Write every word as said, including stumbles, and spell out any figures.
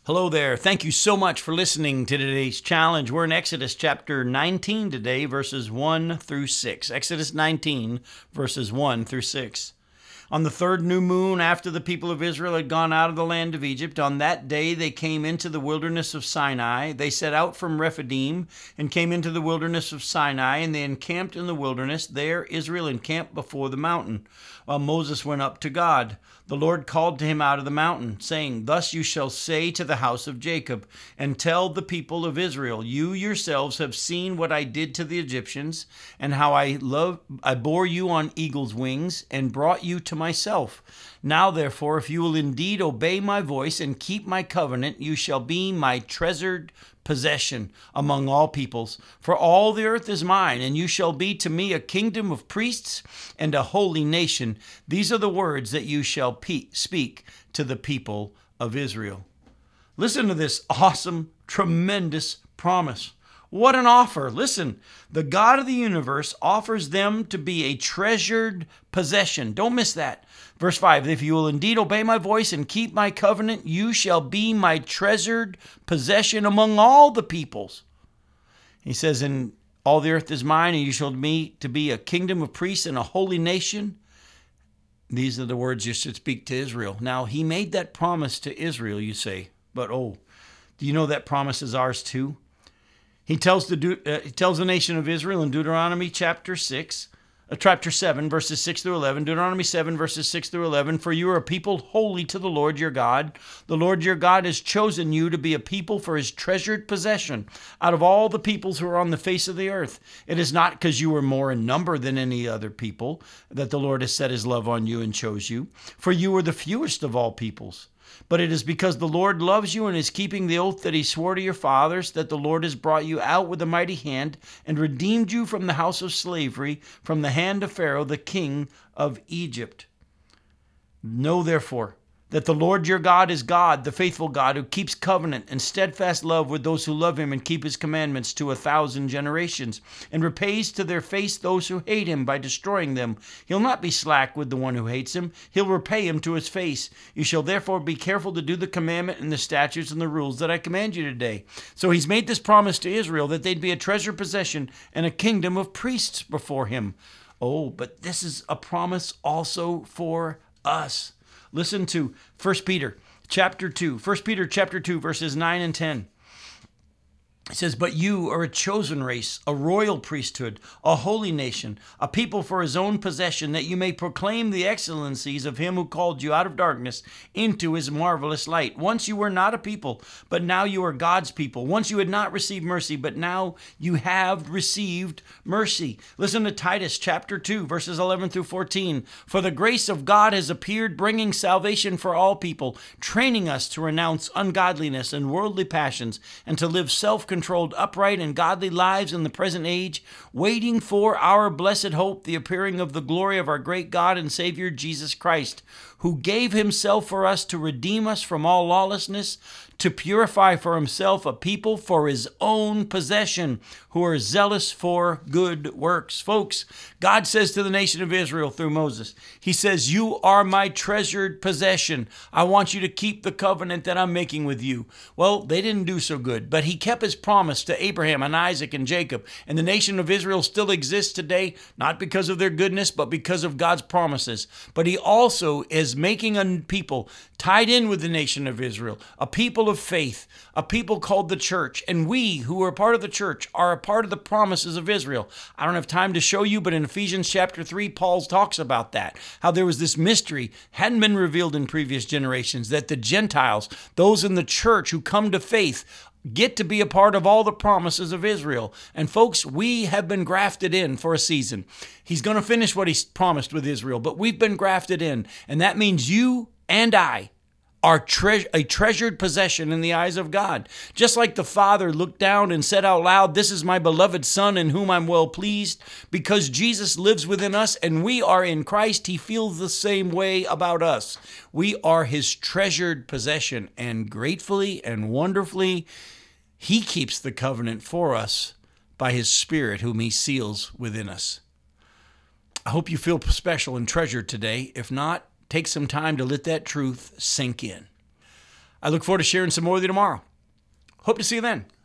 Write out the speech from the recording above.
Hello there. Thank you so much for listening to today's challenge. We're in Exodus chapter nineteen today, verses one through six. Exodus nineteen, verses one through six. On the third new moon, after the people of Israel had gone out of the land of Egypt, on that day they came into the wilderness of Sinai. They set out from Rephidim and came into the wilderness of Sinai, and they encamped in the wilderness. There Israel encamped before the mountain, while Moses went up to God. The Lord called to him out of the mountain, saying, Thus you shall say to the house of Jacob, and tell the people of Israel, You yourselves have seen what I did to the Egyptians, and how I love, I bore you on eagle's wings, and brought you to myself. Now therefore, if you will indeed obey my voice and keep my covenant, you shall be my treasured possession among all peoples. For all the earth is mine, and you shall be to me a kingdom of priests and a holy nation. These are the words that you shall pe- speak to the people of Israel. Listen to this awesome, tremendous promise. What an offer. Listen, the God of the universe offers them to be a treasured possession. Don't miss that. Verse five, if you will indeed obey my voice and keep my covenant, you shall be my treasured possession among all the peoples. He says, and all the earth is mine, and you shall be to be a kingdom of priests and a holy nation. These are the words you should speak to Israel. Now, he made that promise to Israel, you say, but oh, do you know that promise is ours too? He tells the uh, he tells the nation of Israel in Deuteronomy chapter six, uh, chapter seven, verses six through eleven. Deuteronomy seven, verses six through eleven. For you are a people holy to the Lord your God. The Lord your God has chosen you to be a people for his treasured possession out of all the peoples who are on the face of the earth. It is not because you were more in number than any other people that the Lord has set his love on you and chose you. For you were the fewest of all peoples. But it is because the Lord loves you and is keeping the oath that he swore to your fathers, that the Lord has brought you out with a mighty hand and redeemed you from the house of slavery, from the hand of Pharaoh, the king of Egypt. Know therefore that the Lord your God is God, the faithful God, who keeps covenant and steadfast love with those who love him and keep his commandments to a thousand generations, and repays to their face those who hate him by destroying them. He'll not be slack with the one who hates him. He'll repay him to his face. You shall therefore be careful to do the commandment and the statutes and the rules that I command you today. So he's made this promise to Israel that they'd be a treasured possession and a kingdom of priests before him. Oh, but this is a promise also for us. Listen to First Peter chapter two. First Peter chapter two, verses nine and ten. It says, But you are a chosen race, a royal priesthood, a holy nation, a people for his own possession, that you may proclaim the excellencies of him who called you out of darkness into his marvelous light. Once you were not a people, but now you are God's people. Once you had not received mercy, but now you have received mercy. Listen to Titus chapter two, verses eleven through fourteen. For the grace of God has appeared, bringing salvation for all people, training us to renounce ungodliness and worldly passions, and to live self controlled, upright, and godly lives in the present age, waiting for our blessed hope, the appearing of the glory of our great God and Savior Jesus Christ, who gave himself for us to redeem us from all lawlessness, to purify for himself a people for his own possession, who are zealous for good works. Folks, God says to the nation of Israel through Moses, he says, you are my treasured possession. I want you to keep the covenant that I'm making with you. Well, they didn't do so good, but he kept his promise to Abraham and Isaac and Jacob. And the nation of Israel still exists today, not because of their goodness, but because of God's promises. But he also is making a people tied in with the nation of Israel, a people of faith, a people called the church. And we who are part of the church are a part of the promises of Israel. I don't have time to show you, but in Ephesians chapter three, Paul talks about that, how there was this mystery, hadn't been revealed in previous generations, that the Gentiles, those in the church who come to faith, get to be a part of all the promises of Israel. And folks, we have been grafted in for a season. He's going to finish what he's promised with Israel, but we've been grafted in. And that means you and I are tre- a treasured possession in the eyes of God. Just like the Father looked down and said out loud, this is my beloved Son in whom I'm well pleased. Because Jesus lives within us and we are in Christ, he feels the same way about us. We are his treasured possession, and gratefully and wonderfully, he keeps the covenant for us by his Spirit whom he seals within us. I hope you feel special and treasured today. If not, take some time to let that truth sink in. I look forward to sharing some more with you tomorrow. Hope to see you then.